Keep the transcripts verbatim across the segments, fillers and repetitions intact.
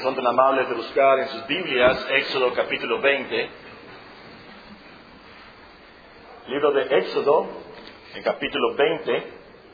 son tan amables de buscar en sus Biblias Éxodo capítulo veinte. Libro de Éxodo, en capítulo veinte.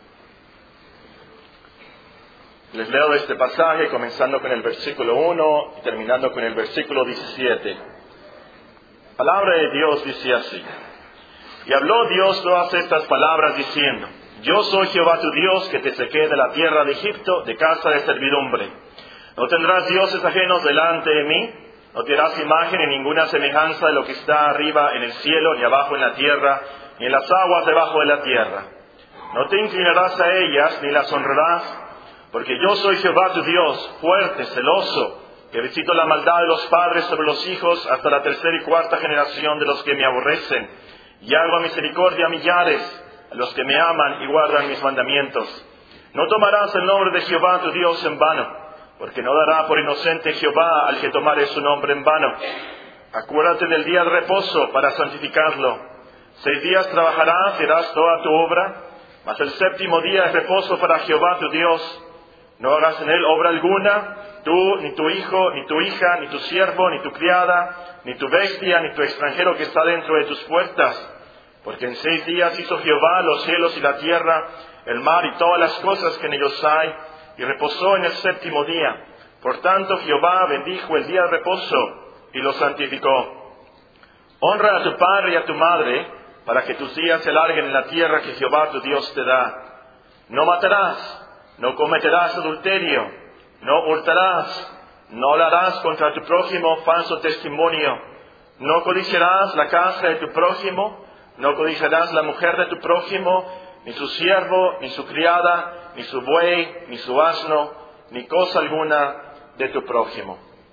Les leo este pasaje comenzando con el versículo uno y terminando con el versículo diecisiete. La palabra de Dios dice así: Y habló Dios todas estas palabras diciendo: Yo soy Jehová tu Dios, que te saqué de la tierra de Egipto, de casa de servidumbre. No tendrás dioses ajenos delante de mí, no te harás imagen ni ninguna semejanza de lo que está arriba en el cielo, ni abajo en la tierra, ni en las aguas debajo de la tierra. No te inclinarás a ellas, ni las honrarás, porque yo soy Jehová tu Dios, fuerte, celoso, que visito la maldad de los padres sobre los hijos hasta la tercera y cuarta generación de los que me aborrecen, y hago misericordia a millares, a los que me aman y guardan mis mandamientos. No tomarás el nombre de Jehová tu Dios en vano, porque no dará por inocente Jehová al que tomare su nombre en vano. Acuérdate del día de reposo para santificarlo. Seis días trabajarás y harás toda tu obra, mas el séptimo día es reposo para Jehová tu Dios. No hagas en él obra alguna, tú, ni tu hijo, ni tu hija, ni tu siervo, ni tu criada, ni tu bestia, ni tu extranjero que está dentro de tus puertas. Porque en seis días hizo Jehová los cielos y la tierra, el mar y todas las cosas que en ellos hay, y reposó en el séptimo día. Por tanto Jehová bendijo el día de reposo y lo santificó. Honra a tu padre y a tu madre, para que tus días se alarguen en la tierra que Jehová tu Dios te da. No matarás, no cometerás adulterio, no hurtarás, no hablarás contra tu prójimo falso testimonio, no codiciarás la casa de tu prójimo, no codiciarás la mujer de tu prójimo, ni su siervo, ni su criada, ni su buey, ni su asno, ni cosa alguna de tu prójimo.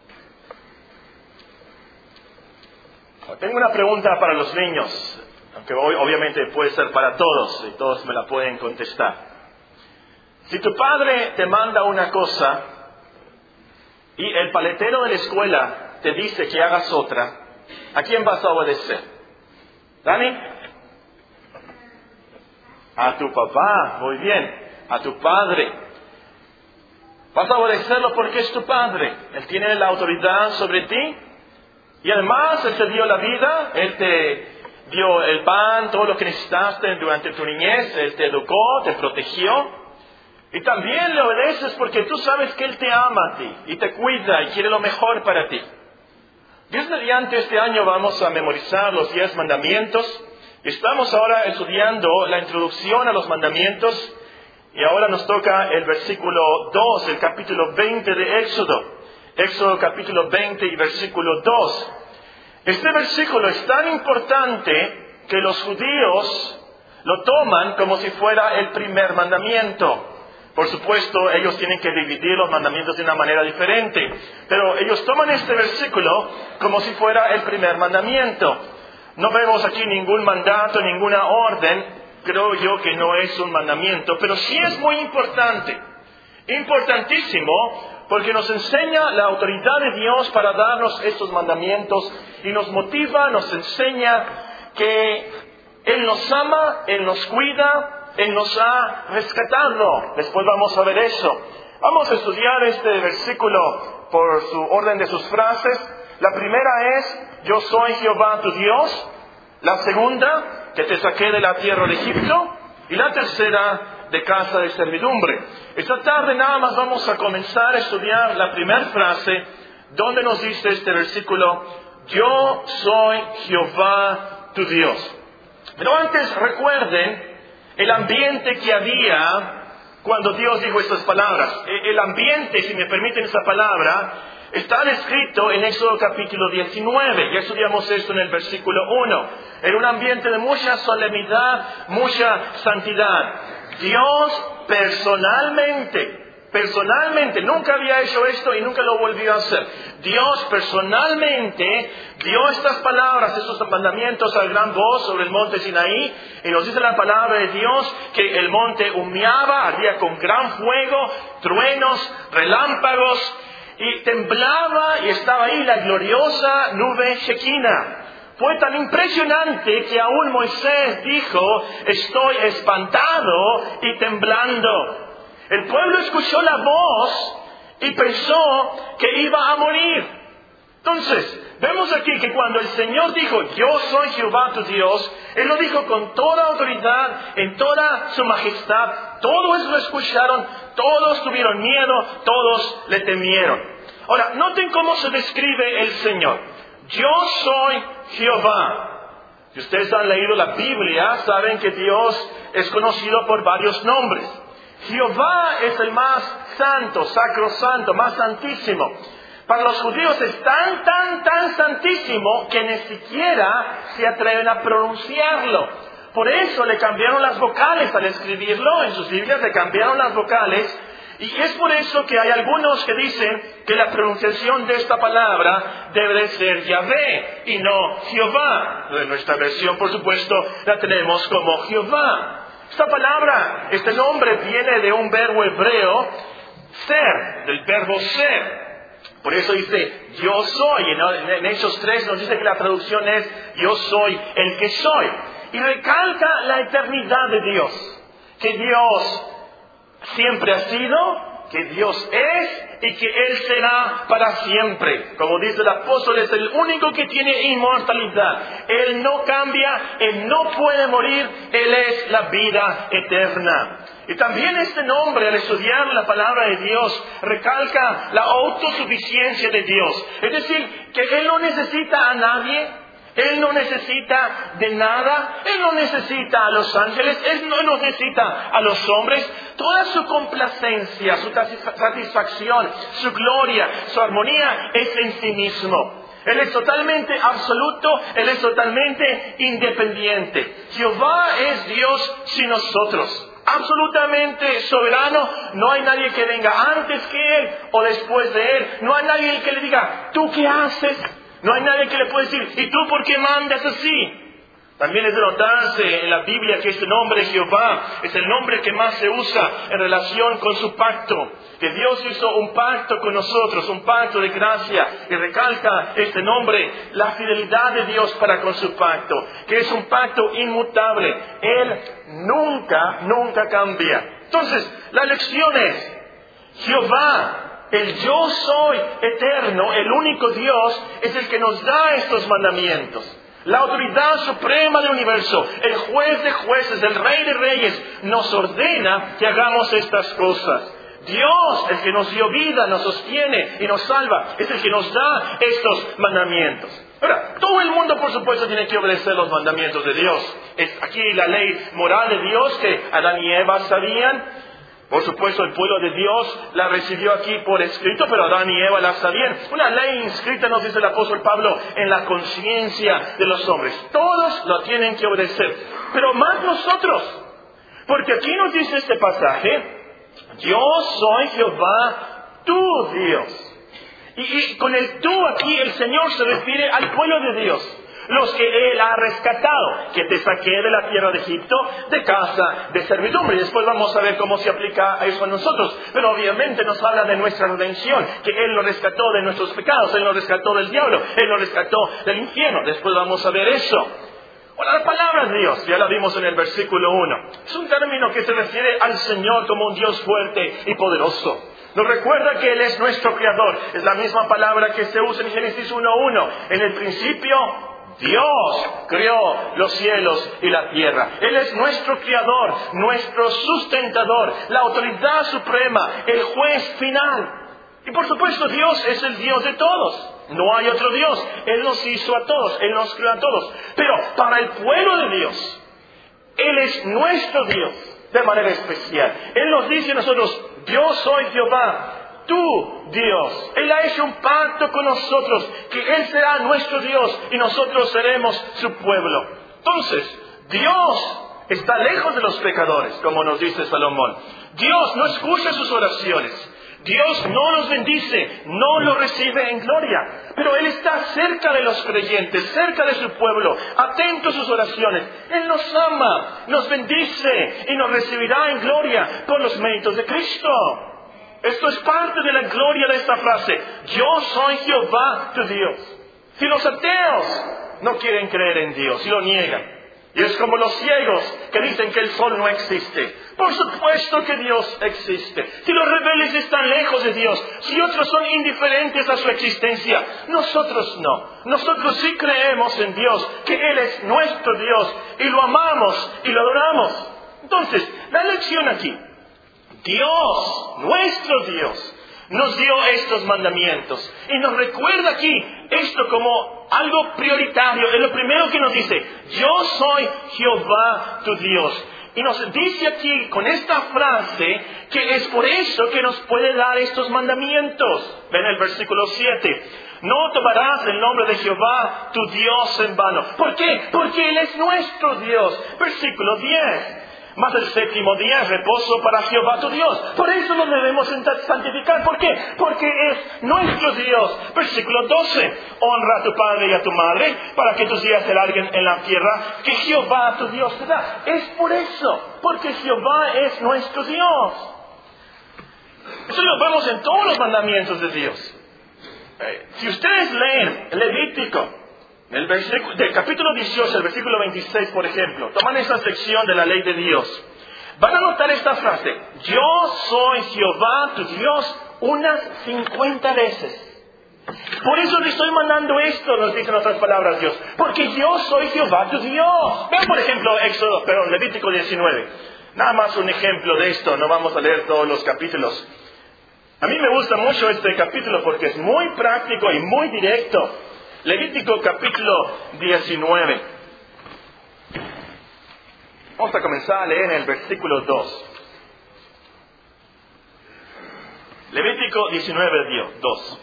Tengo una pregunta para los niños, aunque hoy obviamente puede ser para todos, y todos me la pueden contestar. Si tu padre te manda una cosa, y el paletero de la escuela te dice que hagas otra, ¿a quién vas a obedecer? ¿Dani? A tu papá, muy bien. A tu padre. Vas a obedecerlo porque es tu padre. Él tiene la autoridad sobre ti. Y además, Él te dio la vida. Él te dio el pan, todo lo que necesitaste durante tu niñez. Él te educó, te protegió. Y también le obedeces porque tú sabes que Él te ama a ti. Y te cuida y quiere lo mejor para ti. Dios mediante, este año vamos a memorizar los diez mandamientos. Estamos ahora estudiando la introducción a los mandamientos. Y ahora nos toca el versículo dos, el capítulo veinte de Éxodo. Éxodo capítulo veinte y versículo dos. Este versículo es tan importante que los judíos lo toman como si fuera el primer mandamiento. Por supuesto, ellos tienen que dividir los mandamientos de una manera diferente. Pero ellos toman este versículo como si fuera el primer mandamiento. No vemos aquí ningún mandato, ninguna orden. Creo yo que no es un mandamiento, pero sí es muy importante. Importantísimo, porque nos enseña la autoridad de Dios para darnos estos mandamientos y nos motiva, nos enseña que Él nos ama, Él nos cuida, Él nos ha rescatado. Después vamos a ver eso. Vamos a estudiar este versículo por su orden de sus frases. La primera es: Yo soy Jehová tu Dios. La segunda, que te saqué de la tierra de Egipto. Y la tercera, de casa de servidumbre. Esta tarde nada más vamos a comenzar a estudiar la primera frase, donde nos dice este versículo: Yo soy Jehová tu Dios. Pero antes recuerden el ambiente que había cuando Dios dijo estas palabras. El ambiente, si me permiten esa palabra, está descrito en Éxodo capítulo diecinueve. Ya estudiamos esto en el versículo uno. Era un ambiente de mucha solemnidad, mucha santidad. Dios personalmente, personalmente, nunca había hecho esto y nunca lo volvió a hacer. Dios personalmente dio estas palabras, estos mandamientos al gran voz sobre el monte Sinaí. Y nos dice la palabra de Dios que el monte humeaba, ardía con gran fuego, truenos, relámpagos. Y temblaba y estaba ahí la gloriosa nube Shekinah. Fue tan impresionante que aún Moisés dijo: estoy espantado y temblando. El pueblo escuchó la voz y pensó que iba a morir. Entonces, vemos aquí que cuando el Señor dijo, yo soy Jehová tu Dios, Él lo dijo con toda autoridad, en toda su majestad. Todos lo escucharon, todos tuvieron miedo, todos le temieron. Ahora, noten cómo se describe el Señor. Yo soy Jehová. Si ustedes han leído la Biblia, saben que Dios es conocido por varios nombres. Jehová es el más santo, sacrosanto, más santísimo. Para los judíos es tan, tan, tan santísimo que ni siquiera se atreven a pronunciarlo. Por eso le cambiaron las vocales al escribirlo. En sus Biblias le cambiaron las vocales. Y es por eso que hay algunos que dicen que la pronunciación de esta palabra debe ser Yahvé y no Jehová. En nuestra versión, por supuesto, la tenemos como Jehová. Esta palabra, este nombre viene de un verbo hebreo, ser, del verbo ser. Por eso dice, yo soy. En Hechos tres nos dice que la traducción es, yo soy el que soy. Y recalca la eternidad de Dios. Que Dios siempre ha sido, que Dios es y que Él será para siempre. Como dice el apóstol, es el único que tiene inmortalidad. Él no cambia, Él no puede morir, Él es la vida eterna. Y también este nombre, al estudiar la palabra de Dios, recalca la autosuficiencia de Dios. Es decir, que Él no necesita a nadie, Él no necesita de nada, Él no necesita a los ángeles, Él no necesita a los hombres. Toda su complacencia, su satisfacción, su gloria, su armonía es en sí mismo. Él es totalmente absoluto, Él es totalmente independiente. Jehová es Dios sin nosotros. Absolutamente soberano, no hay nadie que venga antes que Él o después de Él. No hay nadie que le diga, ¿tú qué haces? No hay nadie que le pueda decir, ¿y tú por qué mandas así? También es de notarse en la Biblia que este nombre Jehová es el nombre que más se usa en relación con su pacto. Que Dios hizo un pacto con nosotros, un pacto de gracia. Y recalca este nombre, la fidelidad de Dios para con su pacto. Que es un pacto inmutable. Él nunca, nunca cambia. Entonces, la lección es, Jehová, el yo soy eterno, el único Dios, es el que nos da estos mandamientos. La autoridad suprema del universo, el juez de jueces, el rey de reyes, nos ordena que hagamos estas cosas. Dios, el que nos dio vida, nos sostiene y nos salva, es el que nos da estos mandamientos. Ahora, todo el mundo, por supuesto, tiene que obedecer los mandamientos de Dios. Es aquí la ley moral de Dios que Adán y Eva sabían. Por supuesto, el pueblo de Dios la recibió aquí por escrito, pero Adán y Eva la sabían. Una ley inscrita, nos dice el apóstol Pablo, en la conciencia de los hombres. Todos lo tienen que obedecer, pero más nosotros. Porque aquí nos dice este pasaje, yo soy Jehová, tu Dios. Y, y con el tú aquí, el Señor se refiere al pueblo de Dios. Los que Él ha rescatado, que te saqué de la tierra de Egipto, de casa de servidumbre. Y después vamos a ver cómo se aplica a eso a nosotros. Pero obviamente nos habla de nuestra redención, que Él nos rescató de nuestros pecados, Él nos rescató del diablo, Él nos rescató del infierno. Después vamos a ver eso. Bueno, la palabra de Dios, ya la vimos en el versículo uno. Es un término que se refiere al Señor como un Dios fuerte y poderoso. Nos recuerda que Él es nuestro Creador. Es la misma palabra que se usa en Génesis uno uno. En el principio, Dios creó los cielos y la tierra. Él es nuestro creador, nuestro sustentador, la autoridad suprema, el juez final. Y por supuesto, Dios es el Dios de todos. No hay otro Dios. Él nos hizo a todos, Él nos creó a todos. Pero para el pueblo de Dios, Él es nuestro Dios de manera especial. Él nos dice a nosotros, yo soy Jehová, tú, Dios. Él ha hecho un pacto con nosotros, que Él será nuestro Dios y nosotros seremos su pueblo. Entonces, Dios está lejos de los pecadores, como nos dice Salomón. Dios no escucha sus oraciones. Dios no los bendice, no los recibe en gloria. Pero Él está cerca de los creyentes, cerca de su pueblo, atento a sus oraciones. Él nos ama, nos bendice y nos recibirá en gloria por los méritos de Cristo. Esto es parte de la gloria de esta frase. Yo soy Jehová tu Dios. Si los ateos no quieren creer en Dios y lo niegan, Y es como los ciegos que dicen que el sol no existe. Por supuesto que Dios existe. Si los rebeldes están lejos de Dios, si otros son indiferentes a su existencia, nosotros no. Nosotros sí creemos en Dios, que Él es nuestro Dios, y lo amamos y lo adoramos. Entonces, la lección aquí, Dios, nuestro Dios, nos dio estos mandamientos y nos recuerda aquí esto como algo prioritario. Es lo primero que nos dice: yo soy Jehová tu Dios. Y nos dice aquí con esta frase que es por eso que nos puede dar estos mandamientos. Ven el versículo siete. No tomarás el nombre de Jehová tu Dios en vano. ¿Por qué? Porque Él es nuestro Dios. Versículo diez. Mas el séptimo día es reposo para Jehová tu Dios. Por eso nos debemos santificar. ¿Por qué? Porque es nuestro Dios. Versículo doce. Honra a tu padre y a tu madre, para que tus días se larguen en la tierra que Jehová tu Dios te da. Es por eso, porque Jehová es nuestro Dios. Eso lo vemos en todos los mandamientos de Dios. Eh, si ustedes leen Levítico, el versículo, del capítulo dieciocho, el versículo veintiséis, por ejemplo, toman esa sección de la ley de Dios, van a notar esta frase: yo soy Jehová tu Dios, unas cincuenta veces. Por eso le estoy mandando esto, nos dicen otras palabras Dios, porque yo soy Jehová tu Dios. Vean por ejemplo Éxodo, perdón, Levítico diecinueve. Nada más un ejemplo de esto, no vamos a leer todos los capítulos. A mí me gusta mucho este capítulo porque es muy práctico y muy directo. Levítico capítulo diecinueve. Vamos a comenzar a leer en el versículo dos. Levítico diecinueve, dos.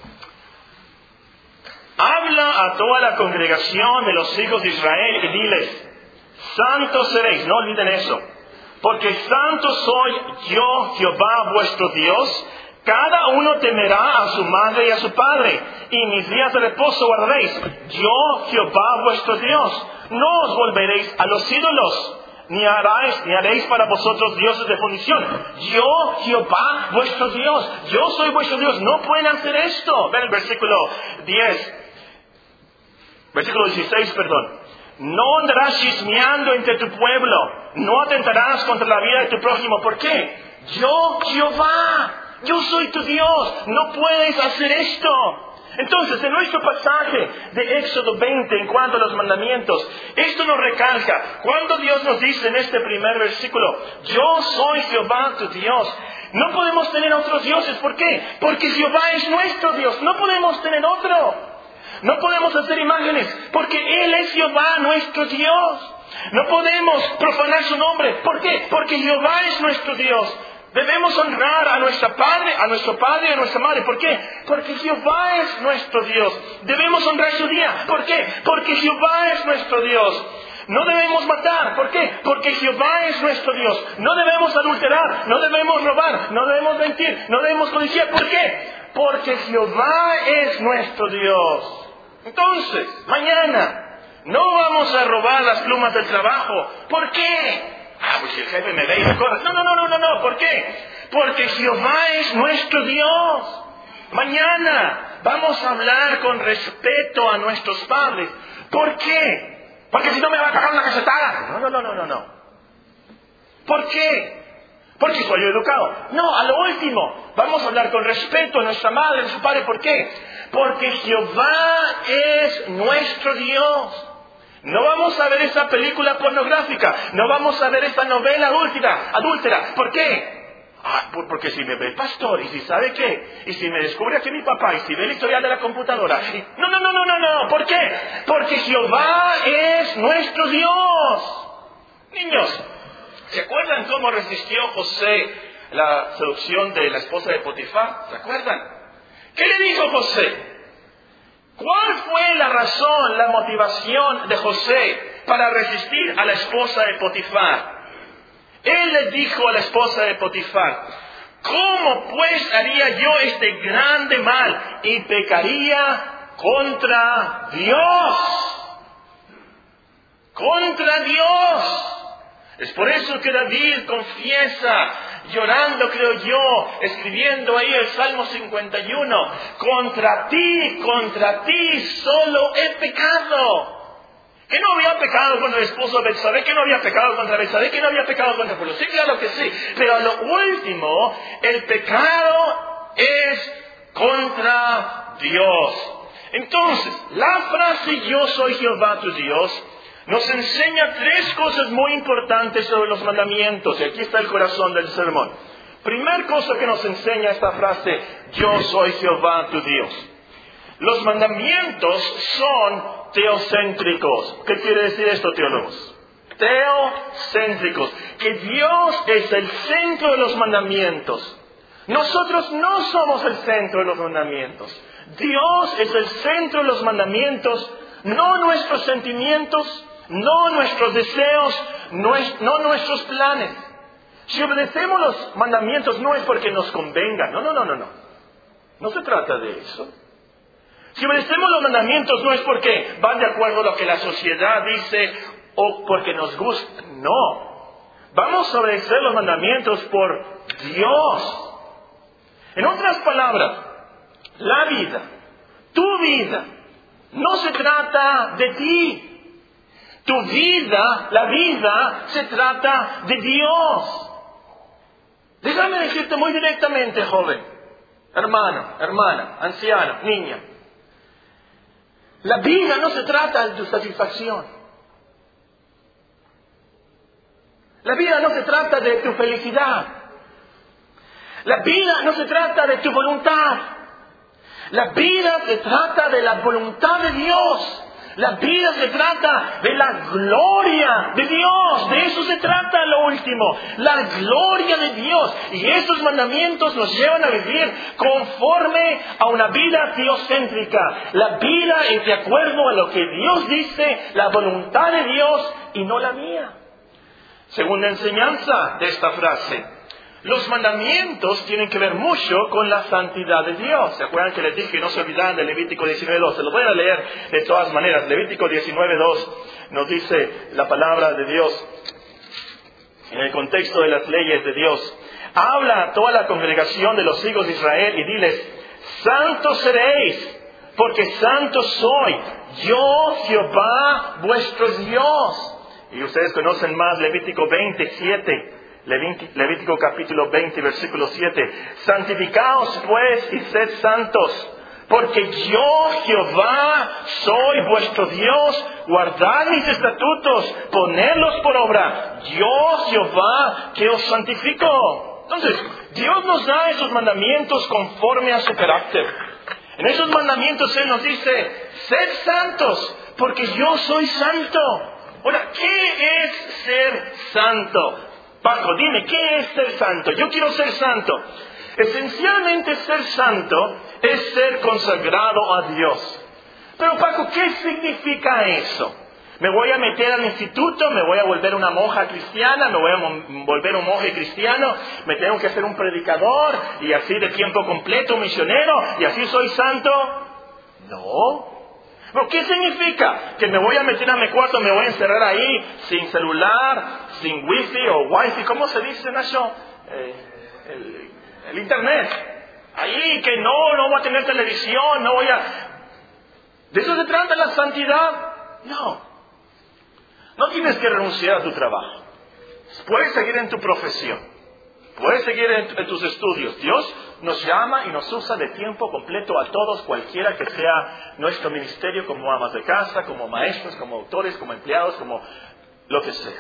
Habla a toda la congregación de los hijos de Israel y diles: santos seréis, no olviden eso, porque santo soy yo, Jehová vuestro Dios. Cada uno temerá a su madre y a su padre, y mis días de reposo guardaréis. Yo, Jehová vuestro Dios. No os volveréis a los ídolos, ni haréis, ni haréis para vosotros dioses de fundición. Yo, Jehová vuestro Dios. Yo soy vuestro Dios. No pueden hacer esto. Ven el versículo diez. Versículo dieciséis, perdón. No andarás chismeando entre tu pueblo. No atentarás contra la vida de tu prójimo. ¿Por qué? Yo, Jehová. Yo soy tu Dios, no puedes hacer esto. Entonces, en nuestro pasaje de Éxodo veinte, en cuanto a los mandamientos, esto nos recalca, cuando Dios nos dice en este primer versículo: yo soy Jehová tu Dios. No podemos tener otros dioses. ¿Por qué? Porque Jehová es nuestro Dios, no podemos tener otro. No podemos hacer imágenes, porque Él es Jehová nuestro Dios. No podemos profanar su nombre. ¿Por qué? Porque Jehová es nuestro Dios. Debemos honrar a nuestra padre, a nuestro padre y a nuestra madre. ¿Por qué? Porque Jehová es nuestro Dios. Debemos honrar su día. ¿Por qué? Porque Jehová es nuestro Dios. No debemos matar. ¿Por qué? Porque Jehová es nuestro Dios. No debemos adulterar, no debemos robar, no debemos mentir, no debemos codiciar. ¿Por qué? Porque Jehová es nuestro Dios. Entonces, mañana no vamos a robar las plumas del trabajo. ¿Por qué? Ah, pues si el jefe me ve y me corre. No, no, no, no, no, no. ¿Por qué? Porque Jehová es nuestro Dios. Mañana vamos a hablar con respeto a nuestros padres. ¿Por qué? Porque si no me va a cagar una cachetada. No, no, no, no, no, no. ¿Por qué? Porque soy yo educado. No, a lo último, vamos a hablar con respeto a nuestra madre, a nuestro padre. ¿Por qué? Porque Jehová es nuestro Dios. No vamos a ver esa película pornográfica. No vamos a ver esta novela adúltera. adúltera. ¿Por qué? Ah, porque si me ve el pastor, y si sabe qué, y si me descubre que mi papá, y si ve el historial de la computadora. Y... No, no, no, no, no, no. ¿Por qué? Porque Jehová es nuestro Dios. Niños, ¿se acuerdan cómo resistió José la seducción de la esposa de Potifar? ¿Se acuerdan? ¿Qué le dijo José? ¿Cuál fue la razón, la motivación de José para resistir a la esposa de Potifar? Él le dijo a la esposa de Potifar: ¿cómo pues haría yo este grande mal y pecaría contra Dios? ¡Contra Dios! Es por eso que David confiesa, llorando creo yo, escribiendo ahí el Salmo cincuenta y uno, contra ti, contra ti solo he pecado. Que no había pecado contra el esposo de Betsabé, que no había pecado contra Betsabé, que no había pecado contra el pueblo. Sí, claro que sí. Pero a lo último, el pecado es contra Dios. Entonces, la frase yo soy Jehová tu Dios nos enseña tres cosas muy importantes sobre los mandamientos. Y aquí está el corazón del sermón. Primer cosa que nos enseña esta frase, yo soy Jehová tu Dios. Los mandamientos son teocéntricos. ¿Qué quiere decir esto, teólogos? Teocéntricos. Que Dios es el centro de los mandamientos. Nosotros no somos el centro de los mandamientos. Dios es el centro de los mandamientos, no nuestros sentimientos, no nuestros deseos, no, es, no nuestros planes. Si obedecemos los mandamientos no es porque nos convenga. No, no, no, no, no. No se trata de eso. Si obedecemos los mandamientos no es porque van de acuerdo a lo que la sociedad dice o porque nos gusta. No. Vamos a obedecer los mandamientos por Dios. En otras palabras, la vida, tu vida, no se trata de ti. Tu vida, la vida, se trata de Dios. Déjame decirte muy directamente, joven, hermano, hermana, anciano, niña. La vida no se trata de tu satisfacción. La vida no se trata de tu felicidad. La vida no se trata de tu voluntad. La vida se trata de la voluntad de Dios. La vida se trata de la gloria de Dios. De eso se trata lo último. La gloria de Dios. Y esos mandamientos nos llevan a vivir conforme a una vida teocéntrica. La vida es de acuerdo a lo que Dios dice, la voluntad de Dios y no la mía. Segunda enseñanza de esta frase. Los mandamientos tienen que ver mucho con la santidad de Dios. ¿Se acuerdan que les dije que no se olvidaran de Levítico diecinueve dos? Se lo voy a leer de todas maneras. Levítico diecinueve dos nos dice la palabra de Dios en el contexto de las leyes de Dios. Habla a toda la congregación de los hijos de Israel y diles, santos seréis, porque santos soy, yo Jehová vuestro Dios. Y ustedes conocen más Levítico veintisiete. Levítico capítulo veinte, versículo siete. Santificaos pues y sed santos, porque yo Jehová soy vuestro Dios. Guardad mis estatutos, ponedlos por obra. Yo Jehová que os santifico. Entonces, Dios nos da esos mandamientos conforme a su carácter. En esos mandamientos Él nos dice, sed santos, porque yo soy santo. Ahora, ¿qué es ser santo? Paco, dime, ¿qué es ser santo? Yo quiero ser santo. Esencialmente ser santo es ser consagrado a Dios. Pero Paco, ¿qué significa eso? ¿Me voy a meter al instituto? ¿Me voy a volver una monja cristiana? ¿Me voy a volver un monje cristiano? ¿Me tengo que hacer un predicador? ¿Y así de tiempo completo, misionero? ¿Y así soy santo? No. ¿Pero qué significa? ¿Que me voy a meter a mi cuarto, me voy a encerrar ahí sin celular, sin wifi o wifi? ¿Cómo se dice, Nacho? Eh, el, el internet. Ahí que no, no voy a tener televisión, no voy a... ¿De eso se trata la santidad? No. No tienes que renunciar a tu trabajo. Puedes seguir en tu profesión. Puedes seguir en, en tus estudios. Dios nos llama y nos usa de tiempo completo a todos, cualquiera que sea nuestro ministerio, como amas de casa, como maestros, como autores, como empleados, como lo que sea.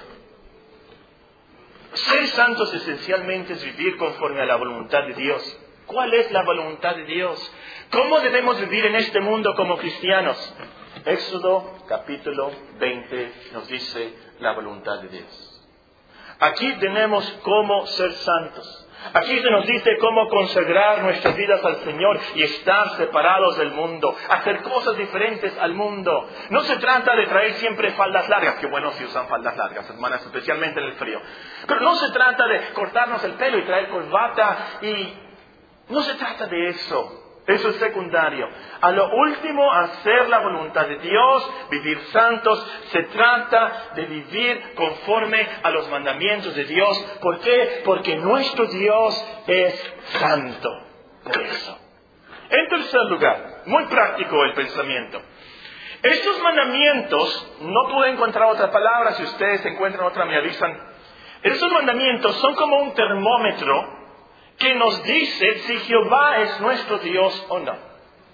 Ser santos esencialmente es vivir conforme a la voluntad de Dios. ¿Cuál es la voluntad de Dios? ¿Cómo debemos vivir en este mundo como cristianos? Éxodo capítulo veinte nos dice la voluntad de Dios. Aquí tenemos cómo ser santos. Aquí se nos dice cómo consagrar nuestras vidas al Señor y estar separados del mundo, hacer cosas diferentes al mundo. No se trata de traer siempre faldas largas, que bueno si usan faldas largas, hermanas, especialmente en el frío. Pero no se trata de cortarnos el pelo y traer corbata y... No se trata de eso. Eso es secundario. A lo último, hacer la voluntad de Dios, vivir santos, se trata de vivir conforme a los mandamientos de Dios. ¿Por qué? Porque nuestro Dios es santo. Por eso. En tercer lugar, muy práctico el pensamiento. Estos mandamientos, no pude encontrar otra palabra, si ustedes encuentran otra me avisan. Estos mandamientos son como un termómetro que nos dice si Jehová es nuestro Dios o no.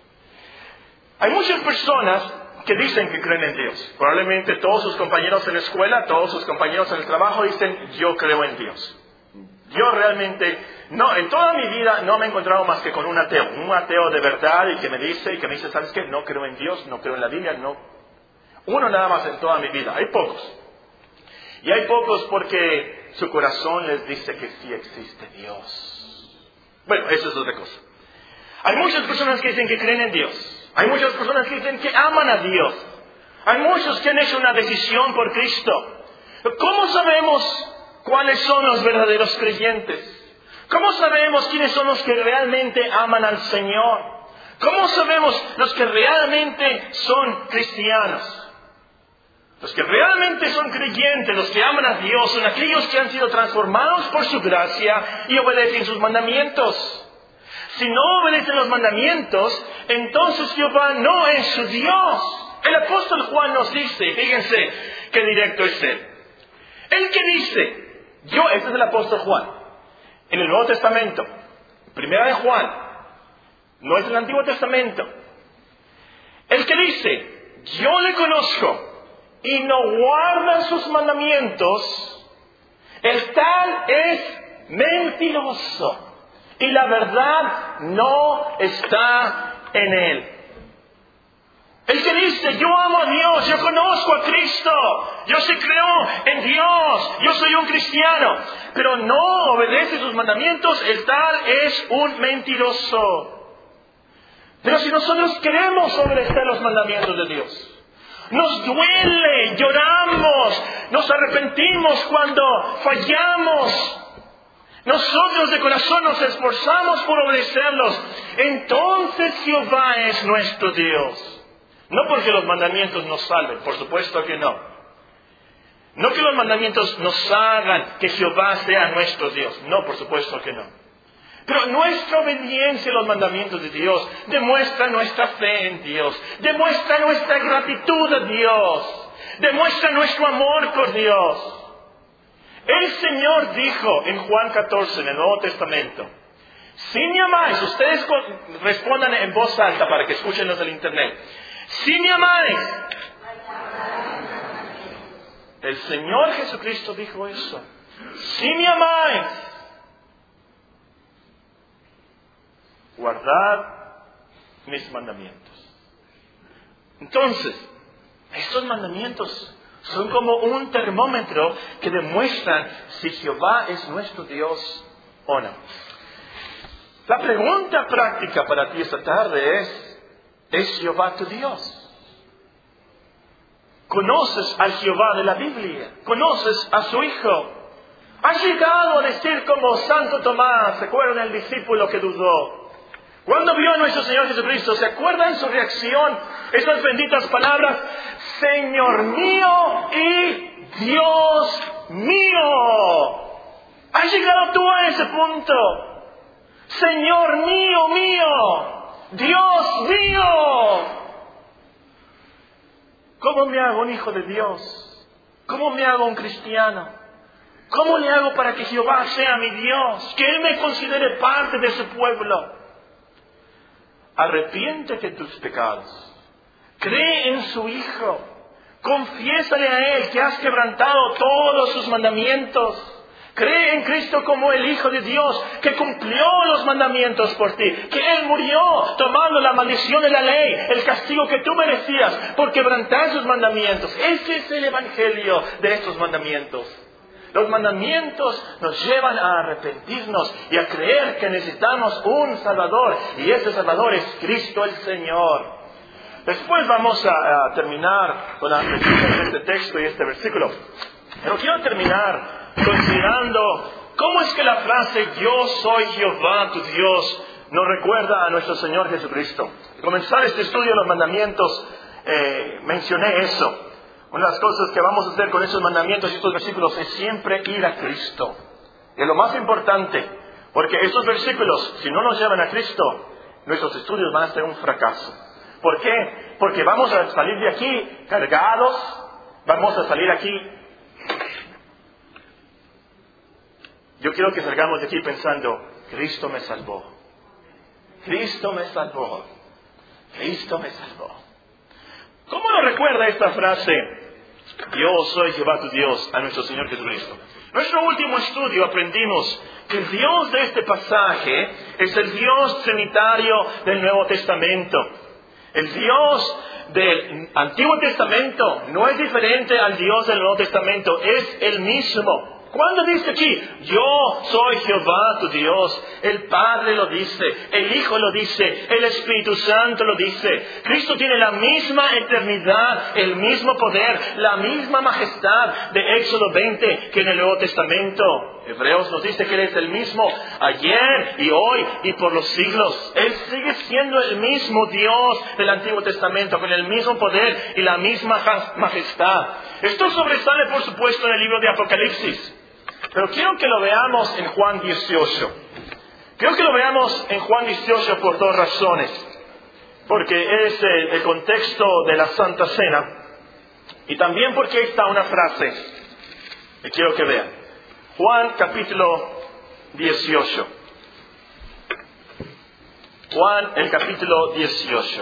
Hay muchas personas que dicen que creen en Dios. Probablemente todos sus compañeros en la escuela, todos sus compañeros en el trabajo dicen, yo creo en Dios. Yo realmente, no, en toda mi vida no me he encontrado más que con un ateo. Un ateo de verdad y que me dice, y que me dice, ¿sabes qué? No creo en Dios, no creo en la Biblia, no. Uno nada más en toda mi vida. Hay pocos. Y hay pocos porque su corazón les dice que sí existe Dios. Bueno, eso es otra cosa. Hay muchas personas que dicen que creen en Dios. Hay muchas personas que dicen que aman a Dios. Hay muchos que han hecho una decisión por Cristo. ¿Cómo sabemos cuáles son los verdaderos creyentes? ¿Cómo sabemos quiénes son los que realmente aman al Señor? ¿Cómo sabemos los que realmente son cristianos? Los que realmente son creyentes, los que aman a Dios, son aquellos que han sido transformados por su gracia y obedecen sus mandamientos. Si no obedecen los mandamientos, entonces Jehová no es su Dios. El apóstol Juan nos dice, fíjense qué directo es él. El que dice, yo, este es el apóstol Juan, en el Nuevo Testamento, primera de Juan, no es el Antiguo Testamento. El que dice, yo le conozco y no guarda sus mandamientos, el tal es mentiroso. Y la verdad no está en él. El que dice, yo amo a Dios, yo conozco a Cristo, yo sí creo en Dios, yo soy un cristiano, pero no obedece sus mandamientos, el tal es un mentiroso. Pero si nosotros queremos obedecer los mandamientos de Dios, nos duele, lloramos, nos arrepentimos cuando fallamos, nosotros de corazón nos esforzamos por obedecerlos, entonces Jehová es nuestro Dios. No porque los mandamientos nos salven, por supuesto que no. No que los mandamientos nos hagan que Jehová sea nuestro Dios, no, por supuesto que no. Pero nuestra obediencia a los mandamientos de Dios demuestra nuestra fe en Dios, demuestra nuestra gratitud a Dios, demuestra nuestro amor por Dios. El Señor dijo en Juan catorce, en el Nuevo Testamento, si me amáis, ustedes respondan en voz alta para que escuchen los del internet, si me amáis, el Señor Jesucristo dijo eso, si me amáis, guardad mis mandamientos. Entonces, estos mandamientos son como un termómetro que demuestran si Jehová es nuestro Dios o no. La pregunta práctica para ti esta tarde es, ¿es Jehová tu Dios? ¿Conoces al Jehová de la Biblia? ¿Conoces a su Hijo? ¿Has llegado a decir como Santo Tomás, ¿se acuerdan el discípulo que dudó? Cuando vio a nuestro Señor Jesucristo, ¿se acuerdan su reacción? Esas benditas palabras, Señor mío y Dios mío. ¿Has llegado tú a ese punto? Señor mío, mío, Dios mío. ¿Cómo me hago un hijo de Dios? ¿Cómo me hago un cristiano? ¿Cómo le hago para que Jehová sea mi Dios? Que Él me considere parte de su pueblo. Arrepiéntete de tus pecados. Cree en su Hijo. Confiésale a Él que has quebrantado todos sus mandamientos. Cree en Cristo como el Hijo de Dios, que cumplió los mandamientos por ti, que Él murió tomando la maldición de la ley, el castigo que tú merecías por quebrantar sus mandamientos. Ese es el evangelio de estos mandamientos. Los mandamientos nos llevan a arrepentirnos y a creer que necesitamos un Salvador, y ese Salvador es Cristo el Señor. Después vamos a, a terminar con la lectura de este texto y este versículo. Pero quiero terminar considerando cómo es que la frase yo soy Jehová tu Dios nos recuerda a nuestro Señor Jesucristo. Al comenzar este estudio de los mandamientos eh, mencioné eso. Una de las cosas que vamos a hacer con estos mandamientos y estos versículos es siempre ir a Cristo. Es lo más importante, porque estos versículos, si no nos llevan a Cristo, nuestros estudios van a ser un fracaso. ¿Por qué? Porque vamos a salir de aquí cargados, vamos a salir aquí. Yo quiero que salgamos de aquí pensando, Cristo me salvó, Cristo me salvó, Cristo me salvó. ¿Cómo nos recuerda esta frase? Yo soy Jehová tu Dios, a nuestro Señor Jesucristo. En nuestro último estudio aprendimos que el Dios de este pasaje es el Dios trinitario del Nuevo Testamento. El Dios del Antiguo Testamento no es diferente al Dios del Nuevo Testamento, es el mismo. ¿Cuándo dice aquí? Yo soy Jehová tu Dios. El Padre lo dice, el Hijo lo dice, el Espíritu Santo lo dice. Cristo tiene la misma eternidad, el mismo poder, la misma majestad de Éxodo veinte que en el Nuevo Testamento. Hebreos nos dice que Él es el mismo ayer y hoy y por los siglos. Él sigue siendo el mismo Dios del Antiguo Testamento, con el mismo poder y la misma majestad. Esto sobresale, por supuesto, en el libro de Apocalipsis. Pero quiero que lo veamos en Juan dieciocho. Quiero que lo veamos en Juan dieciocho por dos razones. Porque es el, el contexto de la Santa Cena. Y también porque está una frase que quiero que vean. Juan capítulo dieciocho. Juan el capítulo dieciocho.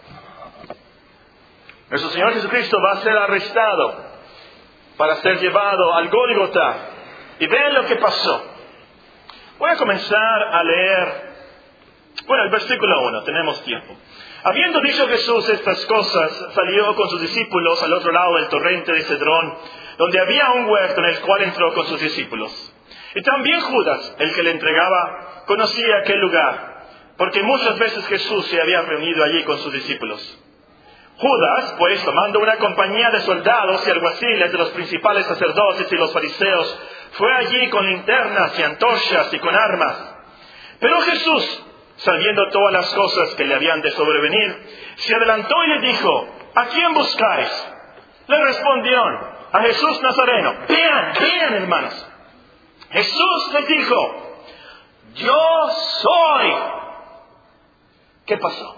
Nuestro Señor Jesucristo va a ser arrestado para ser llevado al Gólgota. Y vean lo que pasó. Voy a comenzar a leer, bueno, el versículo uno, tenemos tiempo. Habiendo dicho Jesús estas cosas, salió con sus discípulos al otro lado del torrente de Cedrón, donde había un huerto en el cual entró con sus discípulos. Y también Judas, el que le entregaba, conocía aquel lugar, porque muchas veces Jesús se había reunido allí con sus discípulos. Judas, pues, tomando una compañía de soldados y alguaciles de los principales sacerdotes y los fariseos, fue allí con linternas y antorchas y con armas. Pero Jesús, sabiendo todas las cosas que le habían de sobrevenir, se adelantó y le dijo, ¿a quién buscáis? Le respondieron, a Jesús Nazareno. Vean, vean, hermanos. Jesús les dijo, yo soy. ¿Qué pasó?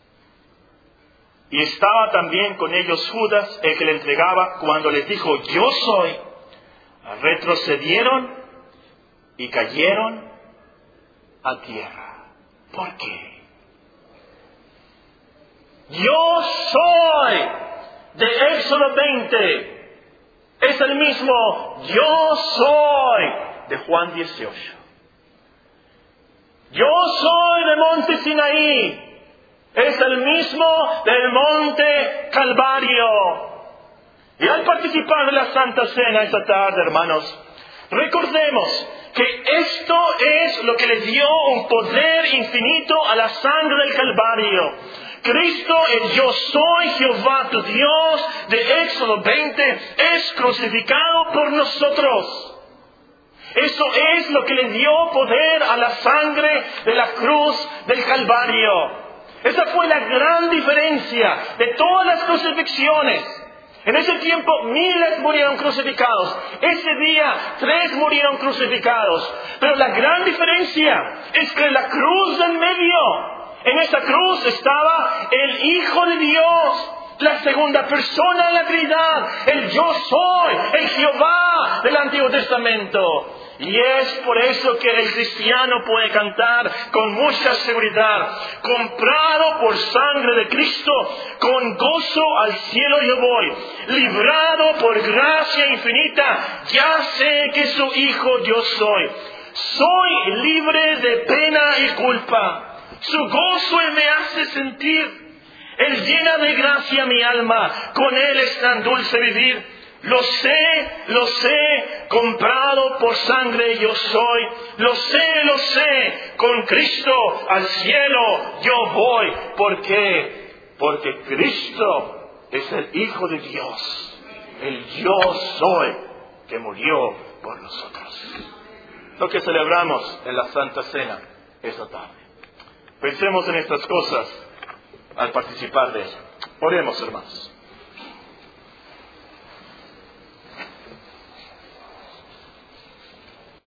Y estaba también con ellos Judas, el que le entregaba, cuando les dijo, yo soy. Retrocedieron y cayeron a tierra. ¿Por qué? Yo soy de Éxodo veinte. Es el mismo yo soy de Juan dieciocho. Yo soy de Monte Sinaí. Es el mismo del Monte Calvario. Y al participar de la Santa Cena esta tarde, hermanos, recordemos que esto es lo que le dio un poder infinito a la sangre del Calvario. Cristo, el yo soy Jehová tu Dios de Éxodo veinte, es crucificado por nosotros. Eso es lo que le dio poder a la sangre de la cruz del Calvario. Esa fue la gran diferencia de todas las crucifixiones. En ese tiempo miles murieron crucificados. Ese día tres murieron crucificados. Pero la gran diferencia es que en la cruz del medio, en esa cruz estaba el Hijo de Dios, la segunda persona de la Trinidad, el yo soy, el Jehová del Antiguo Testamento. Y es por eso que el cristiano puede cantar con mucha seguridad, comprado por sangre de Cristo, con gozo al cielo yo voy, librado por gracia infinita, ya sé que su hijo yo soy. Soy libre de pena y culpa, su gozo Él me hace sentir. Él llena de gracia mi alma, con Él es tan dulce vivir. Lo sé, lo sé, comprado por sangre yo soy. Lo sé, lo sé, con Cristo al cielo yo voy. ¿Por qué? Porque Cristo es el Hijo de Dios, el yo soy, que murió por nosotros. Lo que celebramos en la Santa Cena esta tarde. Pensemos en estas cosas al participar de ella. Oremos, hermanos.